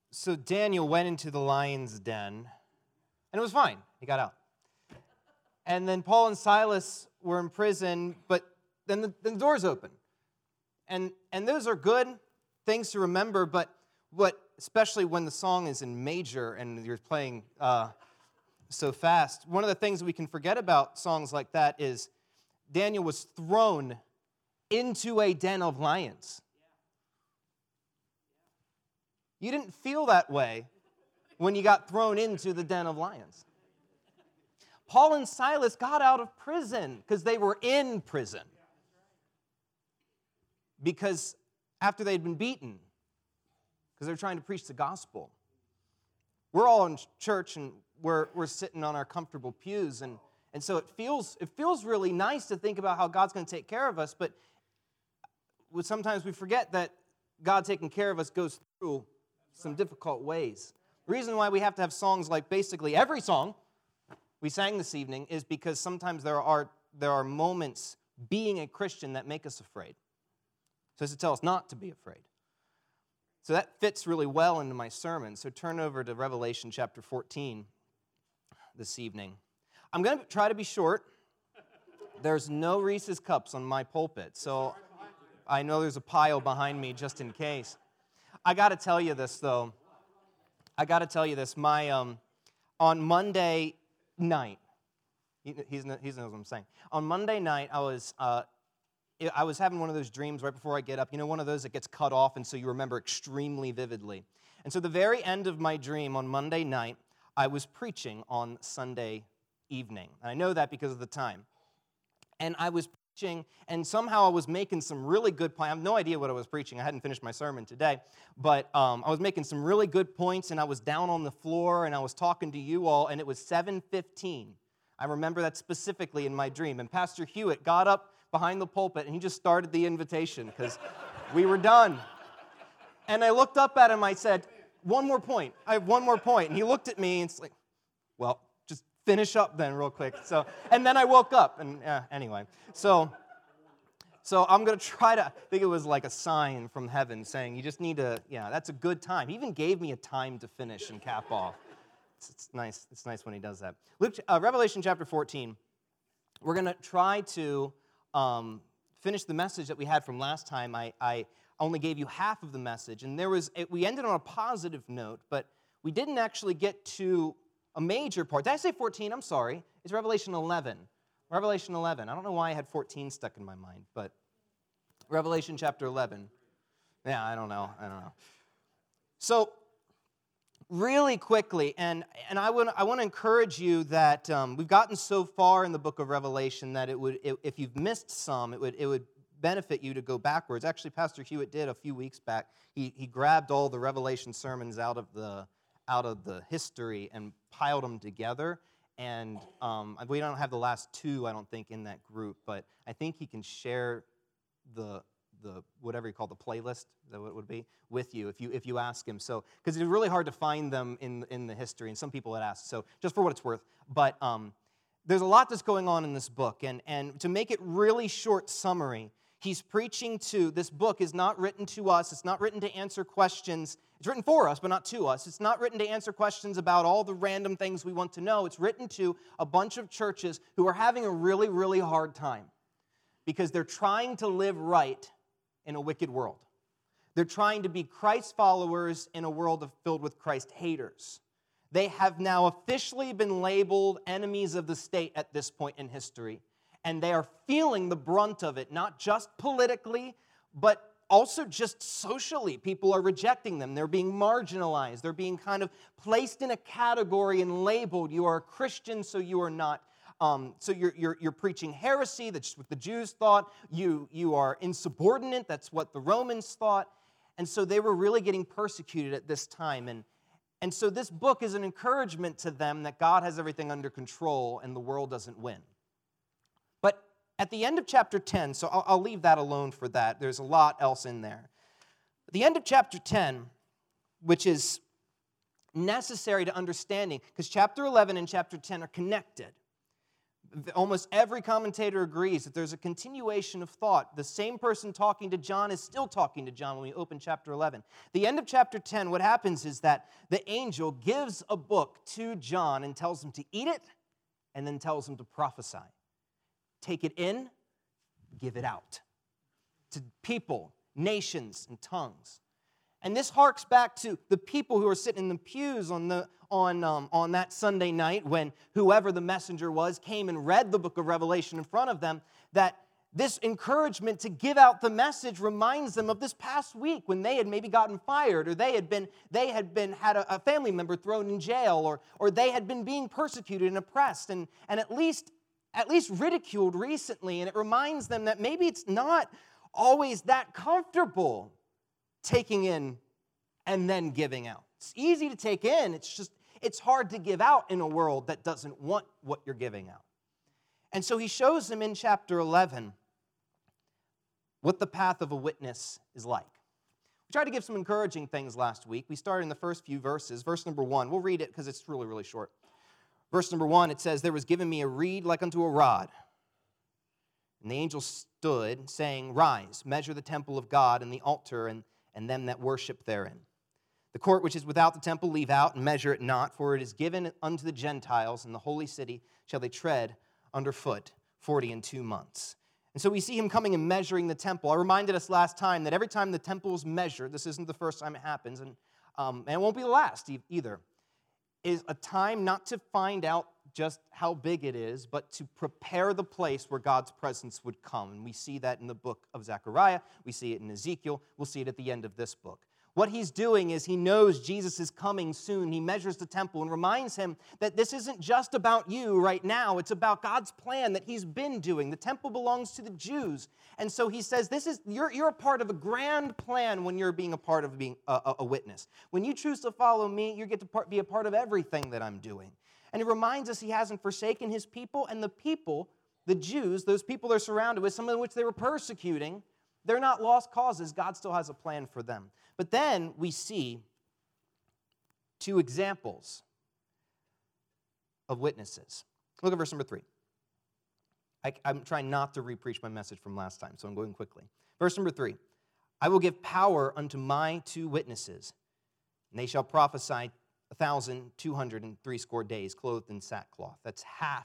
So Daniel went into the lion's den, and it was fine. He got out. And then Paul and Silas were in prison, but then the doors open. And those are good things to remember, but especially when the song is in major and you're playing so fast, one of the things we can forget about songs like that is Daniel was thrown into a den of lions. You didn't feel that way when you got thrown into the den of lions. Paul and Silas got out of prison because they were in prison. Because after they'd been beaten, because they were trying to preach the gospel. We're all in church and we're sitting on our comfortable pews, and so it feels really nice to think about how God's going to take care of us, but sometimes we forget that God taking care of us goes through some difficult ways. The reason why we have to have songs like basically every song we sang this evening is because sometimes there are moments being a Christian that make us afraid. So it's to tell us not to be afraid. So that fits really well into my sermon. So turn over to Revelation chapter 14 this evening. I'm going to try to be short. There's no Reese's Cups on my pulpit, so I know there's a pile behind me just in case. I got to tell you this, though. On Monday night, he knows what I'm saying. On Monday night, I was having one of those dreams right before I get up. You know, one of those that gets cut off, and so you remember extremely vividly. And so the very end of my dream on Monday night, I was preaching on Sunday evening. And I know that because of the time. And I was preaching, and somehow I was making some really good points. I have no idea what I was preaching. I hadn't finished my sermon today. But I was making some really good points, and I was down on the floor, and I was talking to you all, and it was 7:15. I remember that specifically in my dream. And Pastor Hewitt got up behind the pulpit, and he just started the invitation because we were done. And I looked up at him, I said, one more point. I have one more point. And he looked at me, and it's like, well, just finish up then real quick. And then I woke up, and anyway. So I'm going to try to, I think it was like a sign from heaven saying, you just need to, that's a good time. He even gave me a time to finish and cap off. It's nice. It's nice when he does that. Revelation chapter 14, we're going to try to finish the message that we had from last time. I only gave you half of the message, and we ended on a positive note, but we didn't actually get to a major part. Did I say 14? I'm sorry. It's Revelation 11. Revelation 11. I don't know why I had 14 stuck in my mind, but Revelation chapter 11. Yeah, I don't know. So, really quickly, and I want to encourage you that we've gotten so far in the book of Revelation that if you've missed some, it would benefit you to go backwards. Actually, Pastor Hewitt did a few weeks back. He grabbed all the Revelation sermons out of the history and piled them together. And we don't have the last two, I don't think, in that group, but I think he can share the whatever you call the playlist, that what it would be, with you if you ask him. So, because it's really hard to find them in the history, and some people had asked. So, just for what it's worth, but there's a lot that's going on in this book, and to make it really short summary, he's preaching to, this book is not written to us, it's not written to answer questions, it's written for us, but not to us. It's not written to answer questions about all the random things we want to know. It's written to a bunch of churches who are having a really, really hard time because they're trying to live right in a wicked world. They're trying to be Christ followers in a world filled with Christ haters. They have now officially been labeled enemies of the state at this point in history, and they are feeling the brunt of it, not just politically, but also just socially. People are rejecting them. They're being marginalized. They're being kind of placed in a category and labeled. You are a Christian, so you are not. So you're preaching heresy. That's what the Jews thought. You are insubordinate. That's what the Romans thought. And so they were really getting persecuted at this time. And so this book is an encouragement to them that God has everything under control and the world doesn't win. But at the end of chapter 10, so I'll leave that alone for that. There's a lot else in there. At the end of chapter 10, which is necessary to understanding, because chapter 11 and chapter 10 are connected. Almost every commentator agrees that there's a continuation of thought. The same person talking to John is still talking to John when we open chapter 11. The end of chapter 10, what happens is that the angel gives a book to John and tells him to eat it, and then tells him to prophesy. Take it in, give it out to people, nations, and tongues. And this harks back to the people who are sitting in the pews on that Sunday night when whoever the messenger was came and read the book of Revelation in front of them, that this encouragement to give out the message reminds them of this past week when they had maybe gotten fired, or they had a family member thrown in jail, or they had been being persecuted and oppressed and at least ridiculed recently. And it reminds them that maybe it's not always that comfortable taking in and then giving out. It's easy to take in, it's hard to give out in a world that doesn't want what you're giving out. And so he shows them in chapter 11 what the path of a witness is like. We tried to give some encouraging things last week. We started in the first few verses. Verse number 1, we'll read it because it's really, really short. Verse number 1, it says, "There was given me a reed like unto a rod. And the angel stood, saying, Rise, measure the temple of God and the altar and them that worship therein. The court which is without the temple leave out, and measure it not, for it is given unto the Gentiles, and the holy city shall they tread underfoot 42 months. And so we see him coming and measuring the temple. I reminded us last time that every time the temple is measured, this isn't the first time it happens, and it won't be the last either, is a time not to find out just how big it is, but to prepare the place where God's presence would come. And we see that in the book of Zechariah. We see it in Ezekiel. We'll see it at the end of this book. What he's doing is he knows Jesus is coming soon. He measures the temple and reminds him that this isn't just about you right now. It's about God's plan that he's been doing. The temple belongs to the Jews. And so he says, you're a part of a grand plan when you're being a part of being a witness. When you choose to follow me, you get to be a part of everything that I'm doing. And it reminds us he hasn't forsaken his people, and the people, the Jews, those people they're surrounded with, some of which they were persecuting, they're not lost causes. God still has a plan for them. But then we see two examples of witnesses. Look at verse number 3. I'm trying not to re-preach my message from last time, so I'm going quickly. Verse number 3. I will give power unto my 2 witnesses, and they shall prophesy 1,260 days, clothed in sackcloth. That's half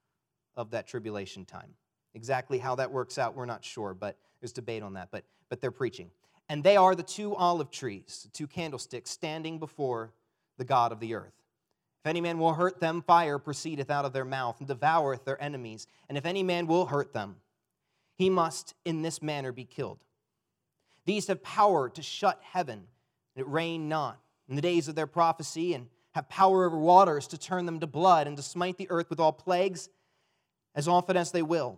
of that tribulation time. Exactly how that works out, we're not sure, but there's debate on that. But they're preaching. And they are the 2 olive trees, the 2 candlesticks, standing before the God of the earth. If any man will hurt them, fire proceedeth out of their mouth, and devoureth their enemies. And if any man will hurt them, he must in this manner be killed. These have power to shut heaven, and it rain not in the days of their prophecy, and have power over waters to turn them to blood, and to smite the earth with all plagues, as often as they will.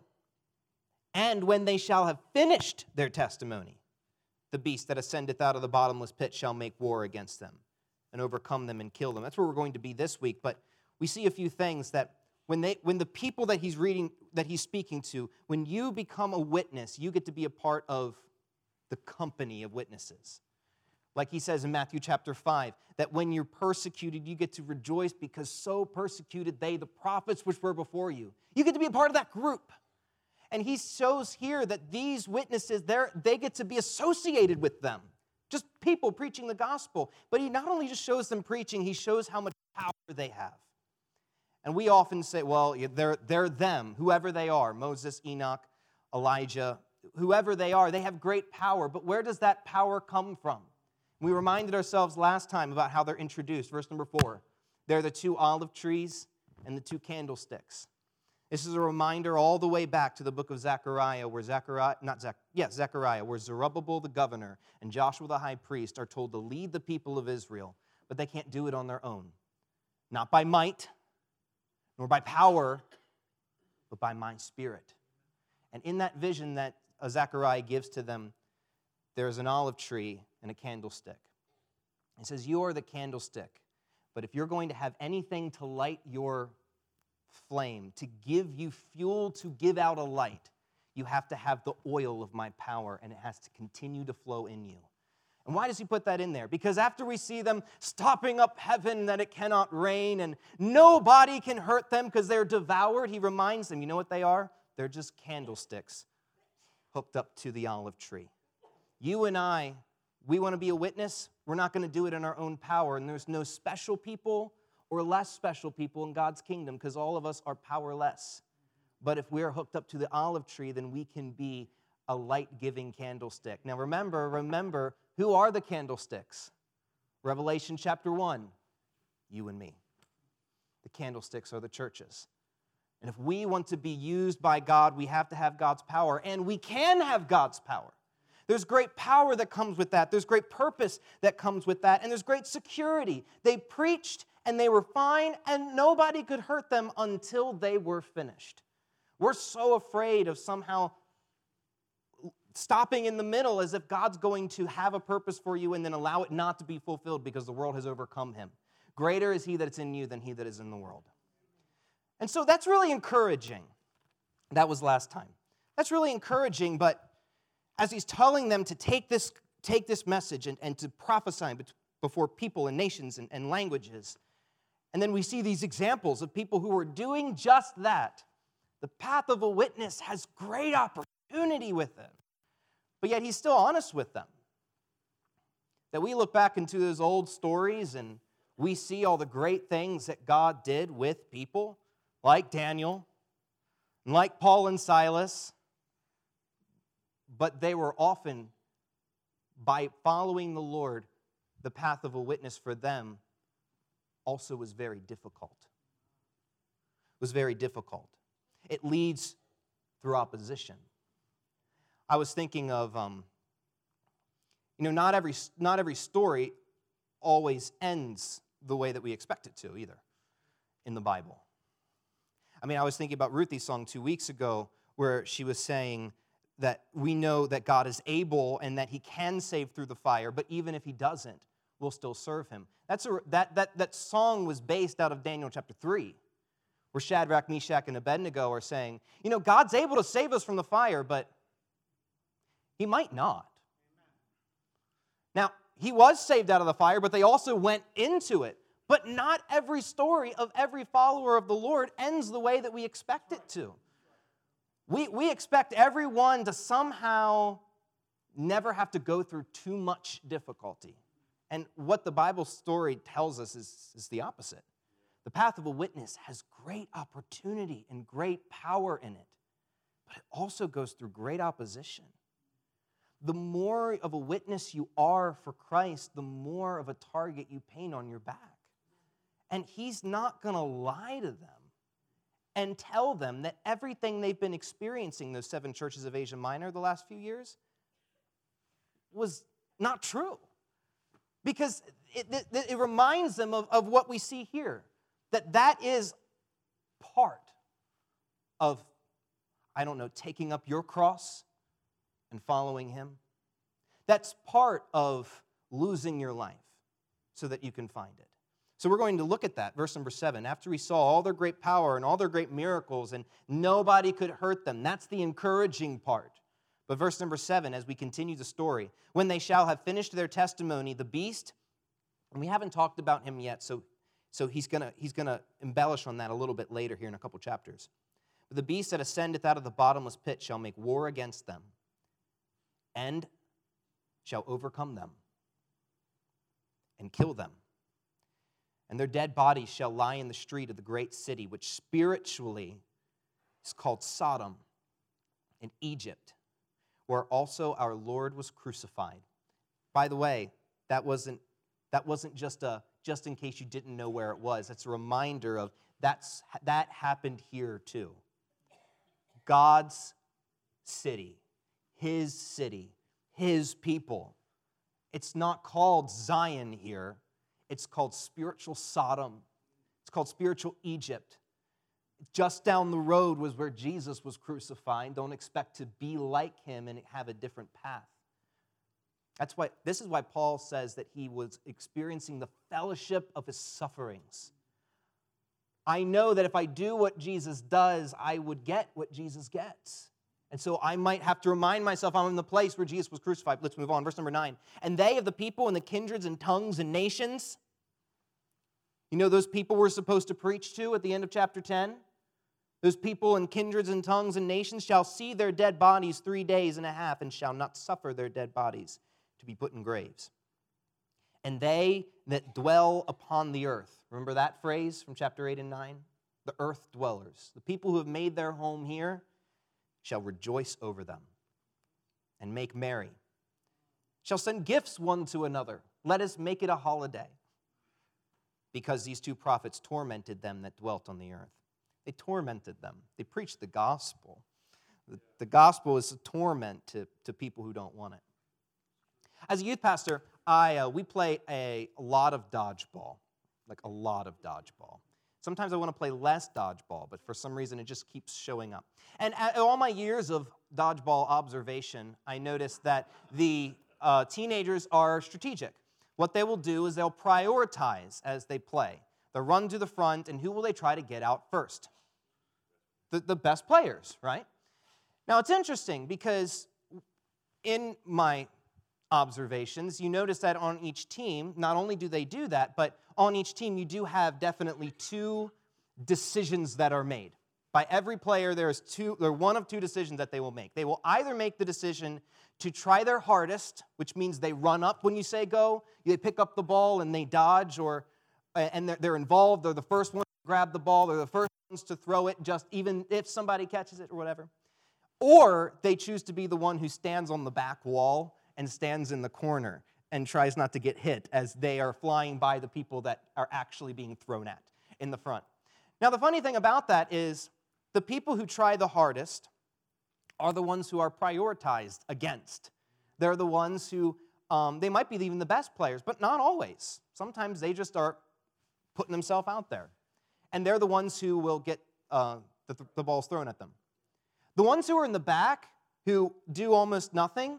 And when they shall have finished their testimony, the beast that ascendeth out of the bottomless pit shall make war against them, and overcome them and kill them. That's where we're going to be this week, but we see a few things that when the people that he's speaking to, when you become a witness, you get to be a part of the company of witnesses. Like he says in Matthew chapter 5, that when you're persecuted, you get to rejoice because so persecuted they, the prophets which were before you. You get to be a part of that group. And he shows here that these witnesses, they get to be associated with them. Just people preaching the gospel. But he not only just shows them preaching, he shows how much power they have. And we often say, well, they're them, whoever they are, Moses, Enoch, Elijah, whoever they are, they have great power. But where does that power come from? We reminded ourselves last time about how they're introduced. Verse number 4. They're the 2 olive trees and the 2 candlesticks. This is a reminder all the way back to the book of Zechariah, where Zechariah, where Zerubbabel the governor and Joshua the high priest are told to lead the people of Israel, but they can't do it on their own. Not by might, nor by power, but by my spirit. And in that vision that Zechariah gives to them, there's an olive tree and a candlestick. He says, you are the candlestick, but if you're going to have anything to light your flame, to give you fuel to give out a light, you have to have the oil of my power, and it has to continue to flow in you. And why does he put that in there? Because after we see them stopping up heaven that it cannot rain and nobody can hurt them because they're devoured, he reminds them, you know what they are? They're just candlesticks hooked up to the olive tree. You and I, we want to be a witness. We're not going to do it in our own power. And there's no special people or less special people in God's kingdom because all of us are powerless. But if we're hooked up to the olive tree, then we can be a light-giving candlestick. Now remember, who are the candlesticks? Revelation chapter 1, you and me. The candlesticks are the churches. And if we want to be used by God, we have to have God's power, and we can have God's power. There's great power that comes with that. There's great purpose that comes with that, and there's great security. They preached, and they were fine, and nobody could hurt them until they were finished. We're so afraid of somehow stopping in the middle as if God's going to have a purpose for you and then allow it not to be fulfilled because the world has overcome him. Greater is he that is in you than he that is in the world. And so that's really encouraging. That was last time. That's really encouraging, but as he's telling them to take this message and to prophesy before people and nations and languages, and then we see these examples of people who are doing just that. The path of a witness has great opportunity with it. But yet he's still honest with them. That we look back into those old stories and we see all the great things that God did with people like Daniel and like Paul and Silas. But they were often, by following the Lord, the path of a witness for them also was very difficult. It was very difficult. It leads through opposition. I was thinking of, not every story always ends the way that we expect it to either in the Bible. I mean, I was thinking about Ruthie's song 2 weeks ago where she was saying that we know that God is able and that he can save through the fire, but even if he doesn't, we'll still serve him. That song was based out of Daniel chapter 3, where Shadrach, Meshach, and Abednego are saying, God's able to save us from the fire, but he might not. Now, he was saved out of the fire, but they also went into it. But not every story of every follower of the Lord ends the way that we expect it to. We expect everyone to somehow never have to go through too much difficulty. And what the Bible story tells us is the opposite. The path of a witness has great opportunity and great power in it, but it also goes through great opposition. The more of a witness you are for Christ, the more of a target you paint on your back. And he's not going to lie to them and tell them that everything they've been experiencing, those 7 churches of Asia Minor the last few years, was not true. Because it reminds them of what we see here, that is part of, taking up your cross and following him. That's part of losing your life so that you can find it. So we're going to look at that, verse number 7. After we saw all their great power and all their great miracles and nobody could hurt them, that's the encouraging part. But verse number 7, as we continue the story, when they shall have finished their testimony, the beast, and we haven't talked about him yet, so he's gonna embellish on that a little bit later here in a couple chapters. But the beast that ascendeth out of the bottomless pit shall make war against them, and shall overcome them, and kill them. And their dead bodies shall lie in the street of the great city, which spiritually is called Sodom in Egypt, where also our Lord was crucified. By the way, that wasn't just in case you didn't know where it was. That's a reminder of that happened here too. God's city, his people. It's not called Zion here. It's called spiritual Sodom. It's called spiritual Egypt. Just down the road was where Jesus was crucified. Don't expect to be like him and have a different path. This is why Paul says that he was experiencing the fellowship of his sufferings. I know that if I do what Jesus does, I would get what Jesus gets. And so I might have to remind myself I'm in the place where Jesus was crucified. Let's move on. Verse number 9. And they of the people and the kindreds and tongues and nations, you know those people we're supposed to preach to at the end of chapter 10? Those people and kindreds and tongues and nations shall see their dead bodies 3 days and a half and shall not suffer their dead bodies to be put in graves. And they that dwell upon the earth. Remember that phrase from chapter 8 and 9? The earth dwellers. The people who have made their home here shall rejoice over them and make merry. Shall send gifts one to another. Let us make it a holiday. Because these two prophets tormented them that dwelt on the earth. They tormented them. They preached the gospel. The gospel is a torment to people who don't want it. As a youth pastor, we play a lot of dodgeball, like a lot of dodgeball. Sometimes I want to play less dodgeball, but for some reason it just keeps showing up. And at all my years of dodgeball observation, I noticed that the teenagers are strategic. What they will do is they'll prioritize as they play. They'll run to the front, and who will they try to get out first? The best players, right? Now, it's interesting because in my observations, you notice that on each team, not only do they do that, but on each team you do have definitely two decisions that are made. By every player, there are one of two decisions that they will make. They will either make the decision to try their hardest, which means they run up when you say go, they pick up the ball and they dodge, and they're involved, they're the first ones to grab the ball, they're the first ones to throw it, just even if somebody catches it or whatever. Or they choose to be the one who stands on the back wall and stands in the corner and tries not to get hit as they are flying by the people that are actually being thrown at in the front. Now, the funny thing about that is the people who try the hardest are the ones who are prioritized against. They're the ones who, they might be even the best players, but not always. Sometimes they just are putting themselves out there. And they're the ones who will get the balls thrown at them. The ones who are in the back, who do almost nothing,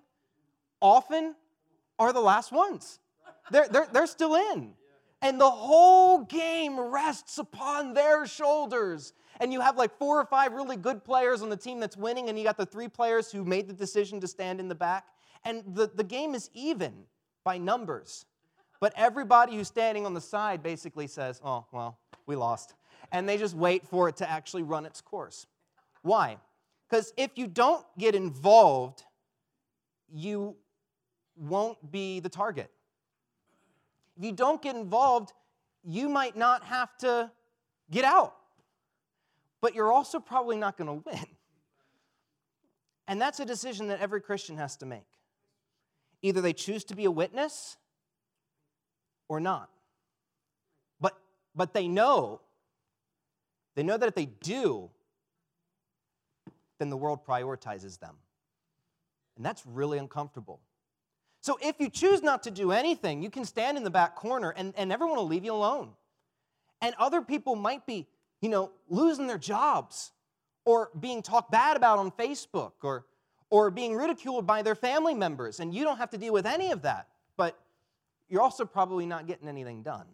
often are the last ones. They're still in. And the whole game rests upon their shoulders. And you have like 4 or 5 really good players on the team that's winning, and you got the 3 players who made the decision to stand in the back. And the game is even by numbers. But everybody who's standing on the side basically says, oh, well, we lost. And they just wait for it to actually run its course. Why? Because if you don't get involved, you won't be the target. If you don't get involved, you might not have to get out. But you're also probably not going to win. And that's a decision that every Christian has to make. Either they choose to be a witness or not. But they know that if they do, then the world prioritizes them. And that's really uncomfortable. So if you choose not to do anything, you can stand in the back corner and everyone will leave you alone. And other people might be, losing their jobs or being talked bad about on Facebook or being ridiculed by their family members. And you don't have to deal with any of that. But you're also probably not getting anything done.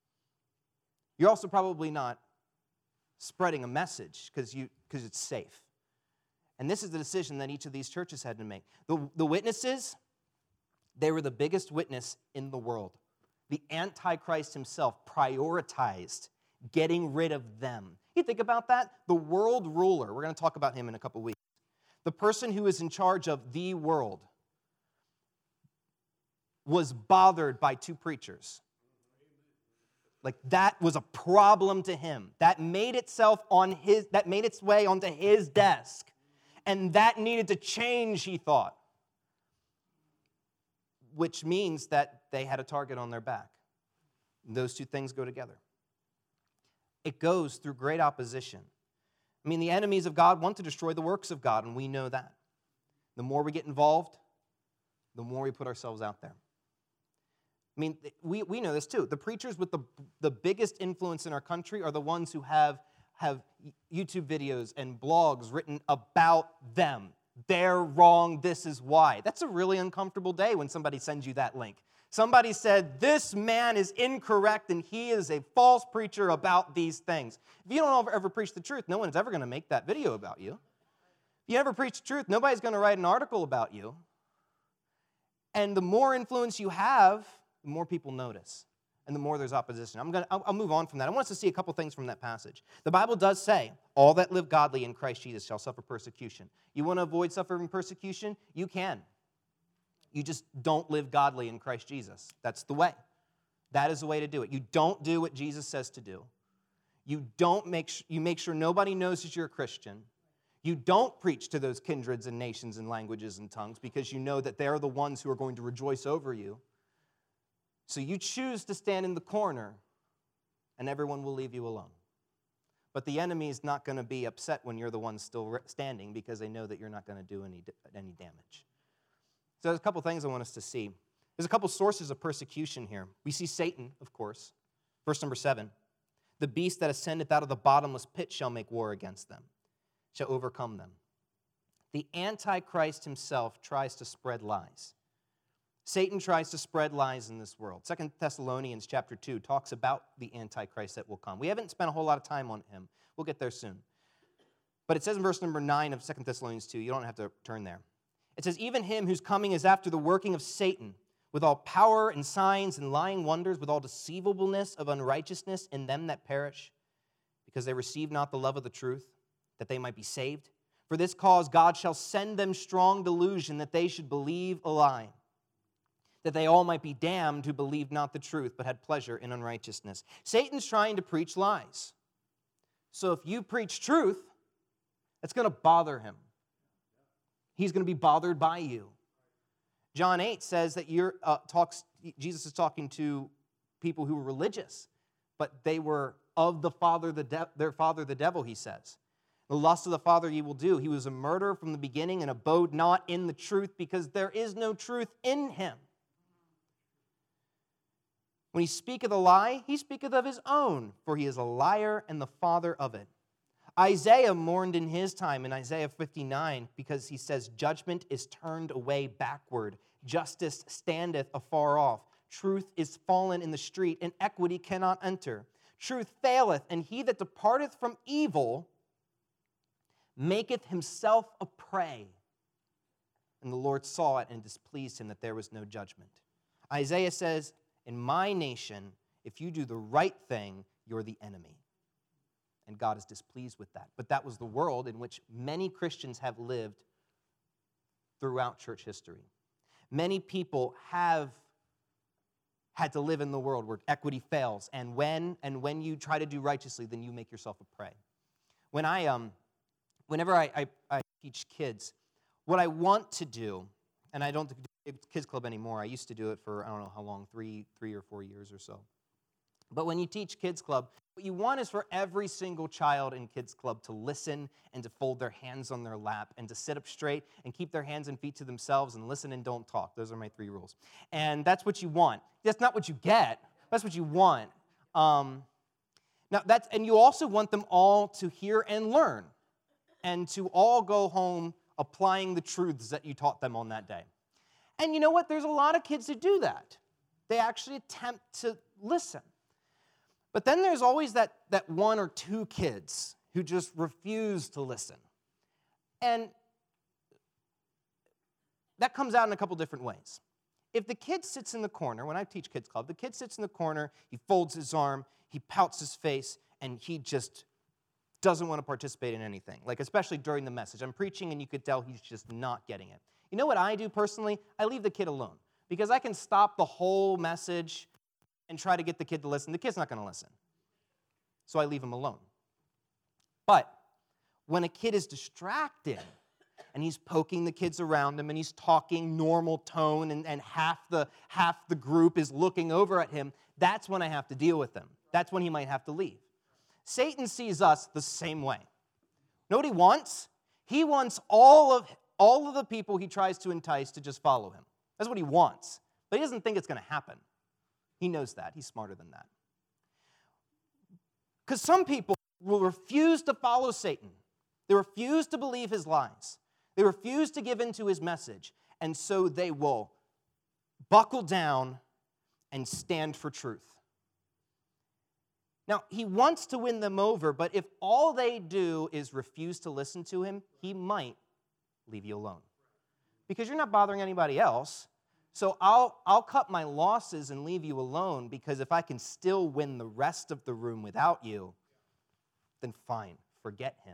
You're also probably not spreading a message because it's safe. And this is the decision that each of these churches had to make. The witnesses, they were the biggest witness in the world. The Antichrist himself prioritized getting rid of them. You think about that? The world ruler, we're going to talk about him in a couple weeks. The person who is in charge of the world was bothered by 2 preachers. Like that was a problem to him. That made its way onto his desk. And that needed to change, he thought. Which means that they had a target on their back. Those 2 things go together. It goes through great opposition. I mean, the enemies of God want to destroy the works of God, and we know that. The more we get involved, the more we put ourselves out there. I mean, we know this too. The preachers with the biggest influence in our country are the ones who have YouTube videos and blogs written about them. They're wrong, this is why. That's a really uncomfortable day when somebody sends you that link. Somebody said, this man is incorrect and he is a false preacher about these things. If you don't ever preach the truth, no one's ever going to make that video about you. If you never preach the truth, nobody's going to write an article about you. And the more influence you have, the more people notice, and the more there's opposition. I'll move on from that. I want us to see a couple things from that passage. The Bible does say, all that live godly in Christ Jesus shall suffer persecution. You want to avoid suffering persecution? You can. You just don't live godly in Christ Jesus. That's the way. That is the way to do it. You don't do what Jesus says to do. You make sure nobody knows that you're a Christian. You don't preach to those kindreds and nations and languages and tongues because you know that they're the ones who are going to rejoice over you. So you choose to stand in the corner, and everyone will leave you alone. But the enemy is not going to be upset when you're the one still standing because they know that you're not going to do any damage. So there's a couple things I want us to see. There's a couple sources of persecution here. We see Satan, of course. Verse number 7. The beast that ascendeth out of the bottomless pit shall make war against them, shall overcome them. The Antichrist himself tries to spread lies. Satan tries to spread lies in this world. 2 Thessalonians chapter 2 talks about the Antichrist that will come. We haven't spent a whole lot of time on him. We'll get there soon. But it says in verse number 9 of 2 Thessalonians 2, you don't have to turn there. It says, even him whose coming is after the working of Satan, with all power and signs and lying wonders, with all deceivableness of unrighteousness in them that perish, because they receive not the love of the truth, that they might be saved. For this cause God shall send them strong delusion, that they should believe a lie, that they all might be damned who believed not the truth, but had pleasure in unrighteousness. Satan's trying to preach lies. So if you preach truth, it's going to bother him. He's going to be bothered by you. John 8 says that Jesus is talking to people who were religious, but they were of the father, their father, the devil, he says. The lust of the father ye will do. He was a murderer from the beginning and abode not in the truth because there is no truth in him. When he speaketh a lie, he speaketh of his own, for he is a liar and the father of it. Isaiah mourned in his time in Isaiah 59 because he says, judgment is turned away backward. Justice standeth afar off. Truth is fallen in the street, and equity cannot enter. Truth faileth, and he that departeth from evil maketh himself a prey. And the Lord saw it and displeased him that there was no judgment. Isaiah says, in my nation, if you do the right thing, you're the enemy. And God is displeased with that. But that was the world in which many Christians have lived throughout church history. Many people have had to live in the world where equity fails, and when you try to do righteously, then you make yourself a prey. Whenever I teach kids, what I want to do, and I don't do kids club anymore. I used to do it for I don't know how long, 3 or 4 years or so. But when you teach kids club, what you want is for every single child in kids club to listen and to fold their hands on their lap and to sit up straight and keep their hands and feet to themselves and listen and don't talk. Those are my 3 rules. And that's what you want. That's not what you get. That's what you want. And you also want them all to hear and learn and to all go home applying the truths that you taught them on that day. And you know what? There's a lot of kids that do that. They actually attempt to listen. But then there's always that 1 or 2 kids who just refuse to listen. And that comes out in a couple different ways. If the kid sits in the corner, when I teach kids club, the kid sits in the corner, he folds his arm, he pouts his face, and he just doesn't want to participate in anything, like especially during the message. I'm preaching and you could tell he's just not getting it. You know what I do personally? I leave the kid alone because I can stop the whole message and try to get the kid to listen. The kid's not going to listen. So I leave him alone. But when a kid is distracted and he's poking the kids around him and he's talking normal tone and half the group is looking over at him, that's when I have to deal with him. That's when he might have to leave. Satan sees us the same way. Know what he wants? He wants all of the people he tries to entice to just follow him. That's what he wants. But he doesn't think it's going to happen. He knows that. He's smarter than that. Because some people will refuse to follow Satan. They refuse to believe his lies. They refuse to give in to his message. And so they will buckle down and stand for truth. Now, he wants to win them over, but if all they do is refuse to listen to him, he might leave you alone. Because you're not bothering anybody else. So I'll cut my losses and leave you alone, because if I can still win the rest of the room without you, then fine, forget him.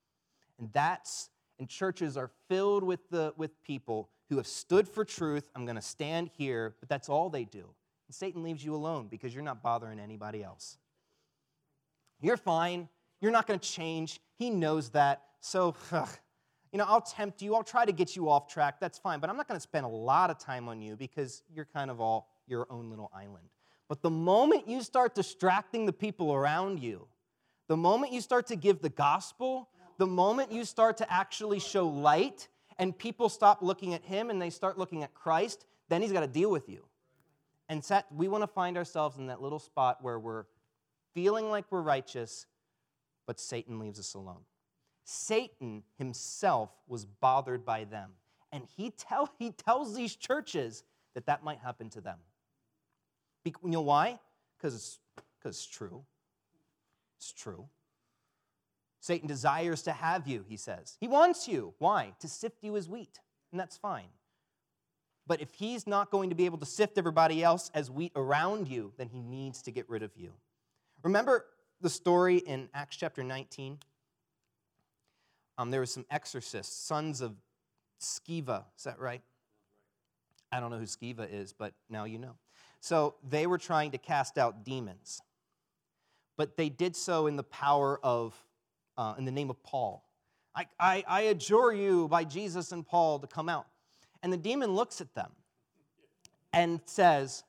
And churches are filled with people who have stood for truth. I'm going to stand here, but that's all they do. And Satan leaves you alone because you're not bothering anybody else. You're fine. You're not going to change. He knows that. So, I'll tempt you. I'll try to get you off track. That's fine. But I'm not going to spend a lot of time on you because you're kind of all your own little island. But the moment you start distracting the people around you, the moment you start to give the gospel, the moment you start to actually show light and people stop looking at him and they start looking at Christ, then he's got to deal with you. And we want to find ourselves in that little spot where we're feeling like we're righteous, but Satan leaves us alone. Satan himself was bothered by them. And he tells these churches that might happen to them. You know why? Because it's true. It's true. Satan desires to have you, he says. He wants you. Why? To sift you as wheat. And that's fine. But if he's not going to be able to sift everybody else as wheat around you, then he needs to get rid of you. Remember the story in Acts chapter 19? There were some exorcists, sons of Sceva. Is that right? I don't know who Sceva is, but now you know. So they were trying to cast out demons. But they did so in the power of, in the name of Paul. I adjure you by Jesus and Paul to come out. And the demon looks at them and says,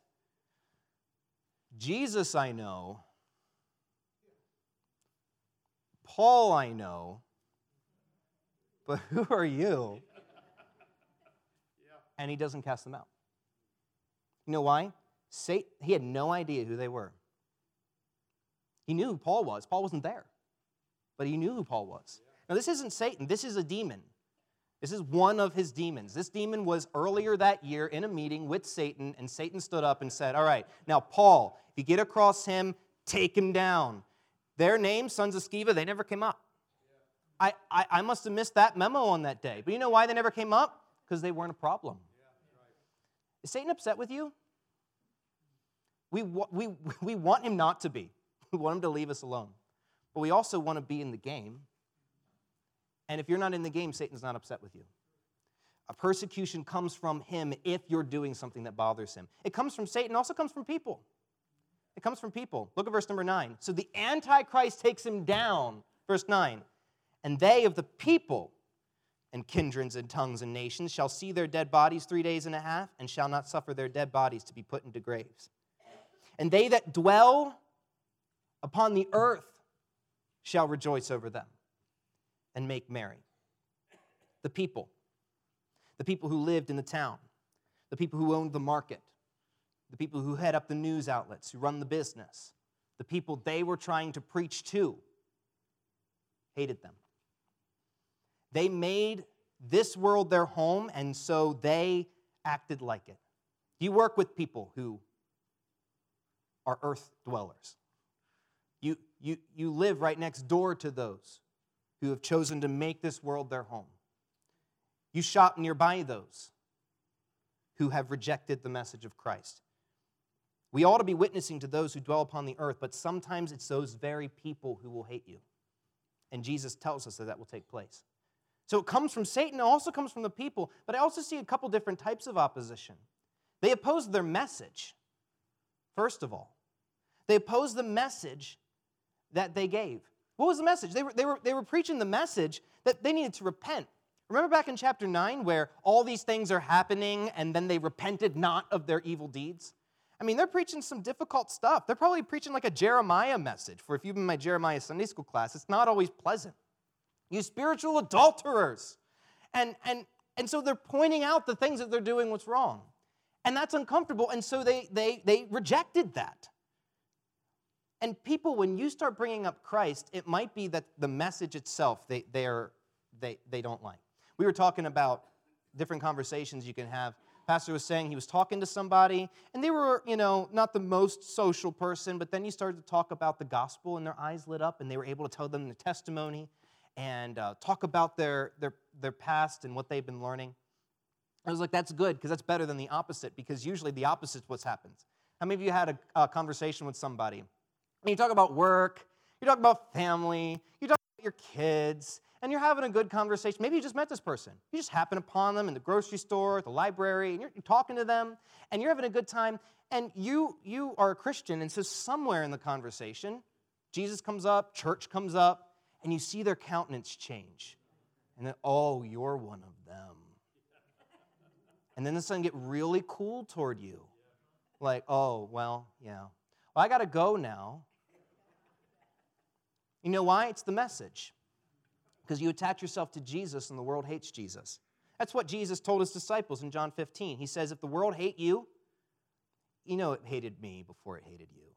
Jesus I know, Paul I know, but who are you? And he doesn't cast them out. You know why? He had no idea who they were. He knew who Paul was. Paul wasn't there. But he knew who Paul was. Now, this isn't Satan. This is a demon. This is one of his demons. This demon was earlier that year in a meeting with Satan, and Satan stood up and said, all right, now Paul, if you get across him, take him down. Their names, sons of Sceva, they never came up. I must have missed that memo on that day. But you know why they never came up? Because they weren't a problem. Is Satan upset with you? We want him not to be. We want him to leave us alone. But we also want to be in the game. And if you're not in the game, Satan's not upset with you. A persecution comes from him if you're doing something that bothers him. It comes from Satan, also comes from people. It comes from people. Look at verse number 9. So the Antichrist takes him down. Verse 9. And they of the people and kindreds and tongues and nations shall see their dead bodies 3 days and a half, and shall not suffer their dead bodies to be put into graves. And they that dwell upon the earth shall rejoice over them and make merry. The people who lived in the town, the people who owned the market, the people who head up the news outlets, who run the business, the people they were trying to preach to, hated them. They made this world their home, and so they acted like it. You work with people who are earth dwellers. You live right next door to those who have chosen to make this world their home. You shop nearby those who have rejected the message of Christ. We ought to be witnessing to those who dwell upon the earth, but sometimes it's those very people who will hate you. And Jesus tells us that will take place. So it comes from Satan, it also comes from the people, but I also see a couple different types of opposition. They oppose their message, first of all. They oppose the message that they gave. What was the message? They were preaching the message that they needed to repent. Remember back in chapter 9 where all these things are happening and then they repented not of their evil deeds? I mean, they're preaching some difficult stuff. They're probably preaching like a Jeremiah message. For if you've been in my Jeremiah Sunday school class, it's not always pleasant. You spiritual adulterers. And so they're pointing out the things that they're doing what's wrong. And that's uncomfortable. And so they rejected that. And people, when you start bringing up Christ, it might be that the message itself they don't like. We were talking about different conversations you can have. Pastor was saying he was talking to somebody, and they were, not the most social person, but then you started to talk about the gospel, and their eyes lit up, and they were able to tell them the testimony. and talk about their past and what they've been learning. I was like, that's good, because that's better than the opposite, because usually the opposite is what happens. How many of you had a conversation with somebody, and you talk about work, you talk about family, you talk about your kids, and you're having a good conversation. Maybe you just met this person. You just happen upon them in the grocery store, at the library, and you're talking to them, and you're having a good time, and you are a Christian, and so somewhere in the conversation, Jesus comes up, church comes up, and you see their countenance change. And then, oh, you're one of them. And then the sun get really cool toward you. Like, oh, well, yeah. Well, I got to go now. You know why? It's the message. Because you attach yourself to Jesus and the world hates Jesus. That's what Jesus told his disciples in John 15. He says, if the world hate you, you know it hated me before it hated you.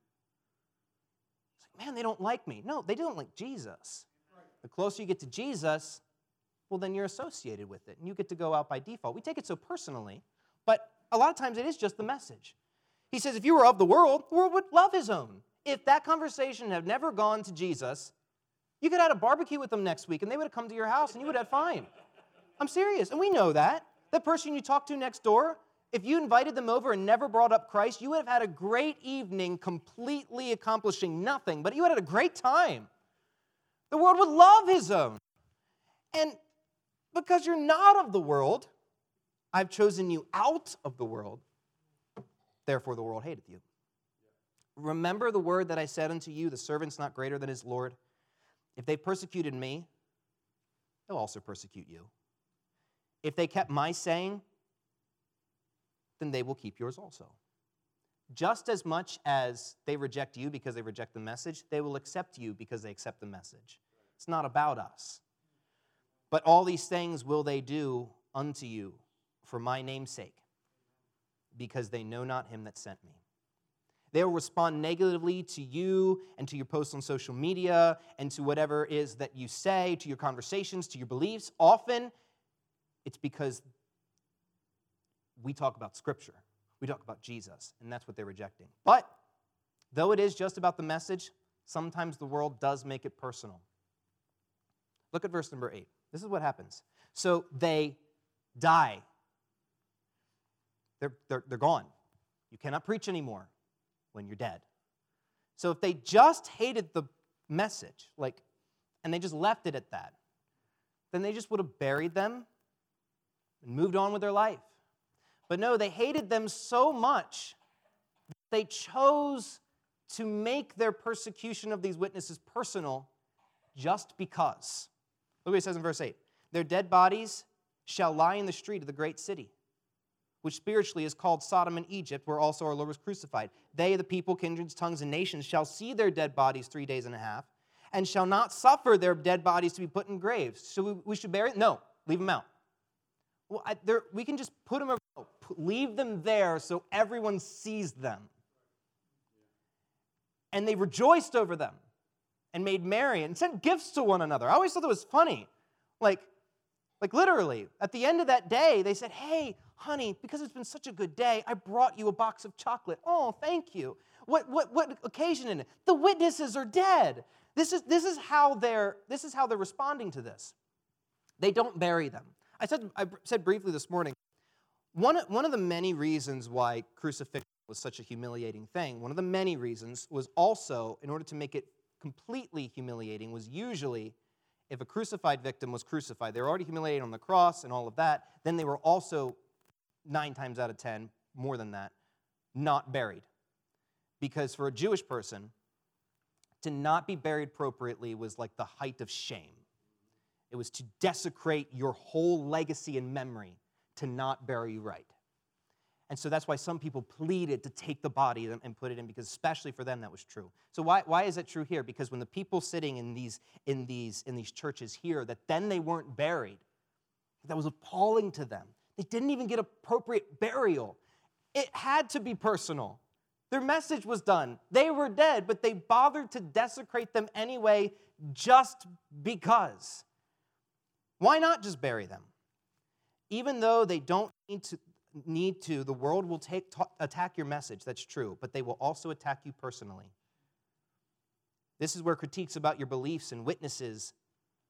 It's like, man, they don't like me. No, they don't like Jesus. The closer you get to Jesus, well, then you're associated with it, and you get to go out by default. We take it so personally, but a lot of times it is just the message. He says, if you were of the world would love his own. If that conversation had never gone to Jesus, you could have had a barbecue with them next week, and they would have come to your house, and you would have fine. I'm serious, and we know that. The person you talk to next door, if you invited them over and never brought up Christ, you would have had a great evening completely accomplishing nothing, but you would have had a great time. The world would love his own. And because you're not of the world, I've chosen you out of the world. Therefore, the world hateth you. Remember the word that I said unto you, the servant's not greater than his Lord. If they persecuted me, they'll also persecute you. If they kept my saying, then they will keep yours also. Just as much as they reject you because they reject the message, they will accept you because they accept the message. It's not about us. But all these things will they do unto you for my name's sake, because they know not him that sent me. They will respond negatively to you and to your posts on social media and to whatever it is that you say, to your conversations, to your beliefs. Often, it's because we talk about Scripture. We talk about Jesus, and that's what they're rejecting. But though it is just about the message, sometimes the world does make it personal. Look at verse number 8. This is what happens. So they die. They're gone. You cannot preach anymore when you're dead. So if they just hated the message, and they just left it at that, then they just would have buried them and moved on with their life. But no, they hated them so much that they chose to make their persecution of these witnesses personal just because. Look what it says in verse 8. Their dead bodies shall lie in the street of the great city, which spiritually is called Sodom and Egypt, where also our Lord was crucified. They, the people, kindreds, tongues, and nations, shall see their dead bodies 3 days and a half, and shall not suffer their dead bodies to be put in graves. So we should bury them? No, leave them out. Well, we can just put them, leave them there so everyone sees them. And they rejoiced over them and made merry and sent gifts to one another. I always thought that was funny. Like literally, at the end of that day, they said, hey, honey, because it's been such a good day, I brought you a box of chocolate. Oh, thank you. What occasion in it? The witnesses are dead. This is how they're responding to this. They don't bury them. I said briefly this morning, one of the many reasons why crucifixion was such a humiliating thing, one of the many reasons was also, in order to make it completely humiliating, was usually if a crucified victim was crucified, they were already humiliated on the cross and all of that, then they were also 9 times out of 10, more than that, not buried. Because for a Jewish person, to not be buried appropriately was like the height of shame. It was to desecrate your whole legacy and memory to not bury you right. And so that's why some people pleaded to take the body and put it in, because especially for them that was true. So why is it true here? Because when the people sitting in these churches hear that then they weren't buried, that was appalling to them. They didn't even get appropriate burial. It had to be personal. Their message was done. They were dead, but they bothered to desecrate them anyway just because. Why not just bury them? Even though they don't need to, the world will attack your message, that's true, but they will also attack you personally. This is where critiques about your beliefs and witnesses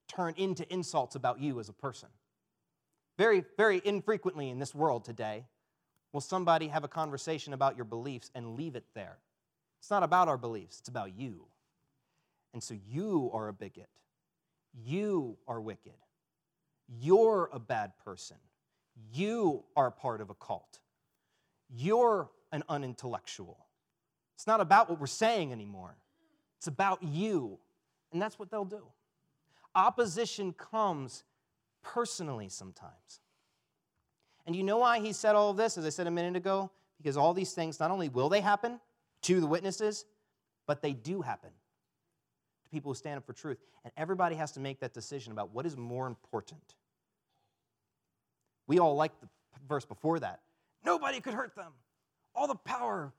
turn into insults about you as a person. Very, very infrequently in this world today will somebody have a conversation about your beliefs and leave it there. It's not about our beliefs, it's about you. And so you are a bigot. You are wicked. You're a bad person. You are a part of a cult. You're an unintellectual. It's not about what we're saying anymore. It's about you. And that's what they'll do. Opposition comes personally sometimes. And you know why he said all of this, as I said a minute ago? Because all these things, not only will they happen to the witnesses, but they do happen to people who stand up for truth. And everybody has to make that decision about what is more important. We all like the verse before that. Nobody could hurt them. All the power.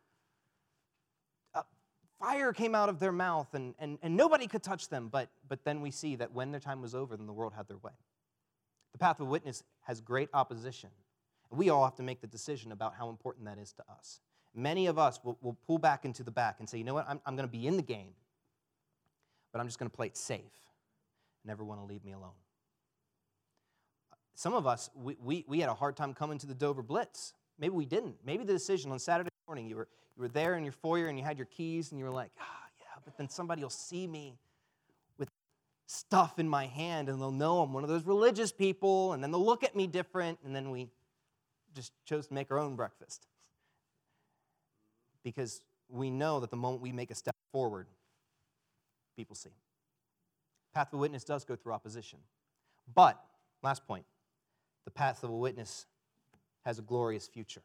Fire came out of their mouth, and nobody could touch them. But then we see that when their time was over, then the world had their way. The path of witness has great opposition. And we all have to make the decision about how important that is to us. Many of us will pull back into the back and say, you know what, I'm going to be in the game, but I'm just going to play it safe and never want to leave me alone. Some of us, we had a hard time coming to the Dover Blitz. Maybe we didn't. Maybe the decision on Saturday morning, you were there in your foyer and you had your keys and you were like, yeah, but then somebody will see me with stuff in my hand and they'll know I'm one of those religious people and then they'll look at me different, and then we just chose to make our own breakfast. Because we know that the moment we make a step forward, people see. Path of a witness does go through opposition. But, last point, the path of a witness has a glorious future.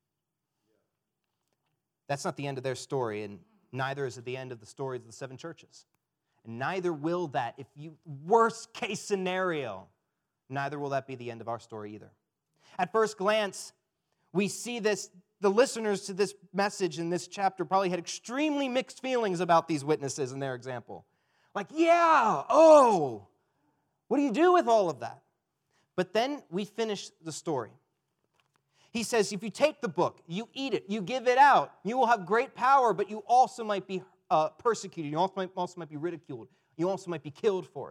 That's not the end of their story, and neither is it the end of the stories of the 7 churches. And neither will that, worst case scenario, neither will that be the end of our story either. At first glance, we see this, the listeners to this message in this chapter probably had extremely mixed feelings about these witnesses and their example. Like, what do you do with all of that? But then we finish the story. He says, if you take the book, you eat it, you give it out, you will have great power, but you also might be persecuted. You also might be ridiculed. You also might be killed for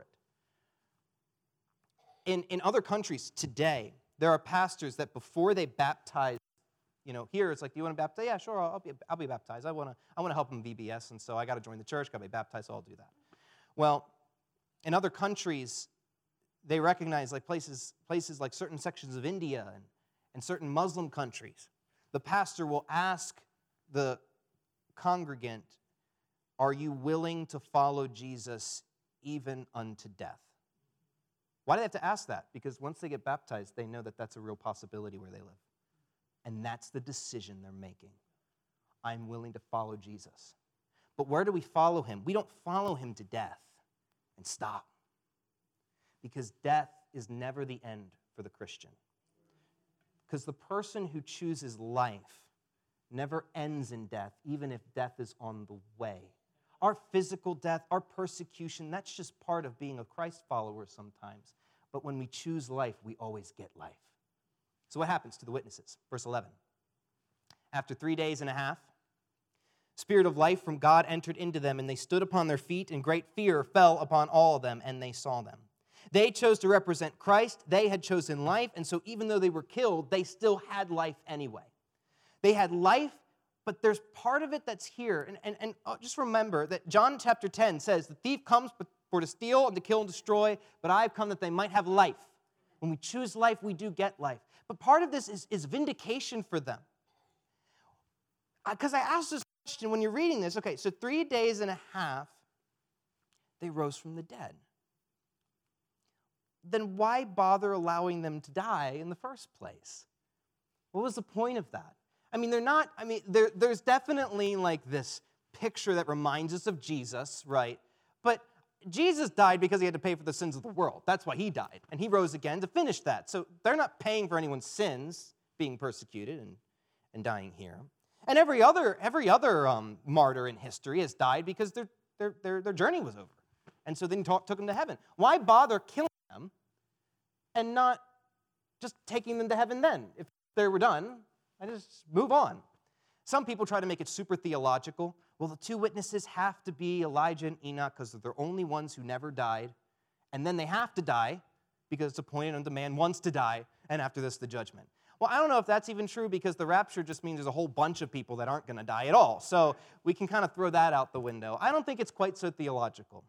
it. In other countries today, there are pastors that before they baptize, here it's like, do you want to baptize? Yeah, sure, I'll be baptized. I want to help them VBS, and so I got to join the church, got to be baptized, so I'll do that. Well, in other countries, they recognize like places like certain sections of India and certain Muslim countries, the pastor will ask the congregant, are you willing to follow Jesus even unto death? Why do they have to ask that? Because once they get baptized, they know that that's a real possibility where they live. And that's the decision they're making. I'm willing to follow Jesus. But where do we follow him? We don't follow him to death and stop. Because death is never the end for the Christian. Because the person who chooses life never ends in death, even if death is on the way. Our physical death, our persecution, that's just part of being a Christ follower sometimes. But when we choose life, we always get life. So what happens to the witnesses? Verse 11. After 3 days and a half, Spirit of life from God entered into them, and they stood upon their feet, and great fear fell upon all of them, and they saw them. They chose to represent Christ. They had chosen life, and so even though they were killed, they still had life anyway. They had life, but there's part of it that's here. And just remember that John chapter 10 says, the thief comes for to steal and to kill and destroy, but I have come that they might have life. When we choose life, we do get life. But part of this is vindication for them. Because I asked this question when you're reading this. Okay, so 3 days and a half, they rose from the dead. Then why bother allowing them to die in the first place? What was the point of that? There's definitely like this picture that reminds us of Jesus, right? But Jesus died because he had to pay for the sins of the world. That's why he died. And he rose again to finish that. So they're not paying for anyone's sins, being persecuted and dying here. And every other martyr in history has died because their journey was over. And so then he took them to heaven. Why bother killing them and not just taking them to heaven then? If they were done, I just move on. Some people try to make it super theological. Well, the 2 witnesses have to be Elijah and Enoch because they're the only ones who never died, and then they have to die because it's appointed unto man once to die, and after this, the judgment. Well, I don't know if that's even true because the rapture just means there's a whole bunch of people that aren't going to die at all. So we can kind of throw that out the window. I don't think it's quite so theological.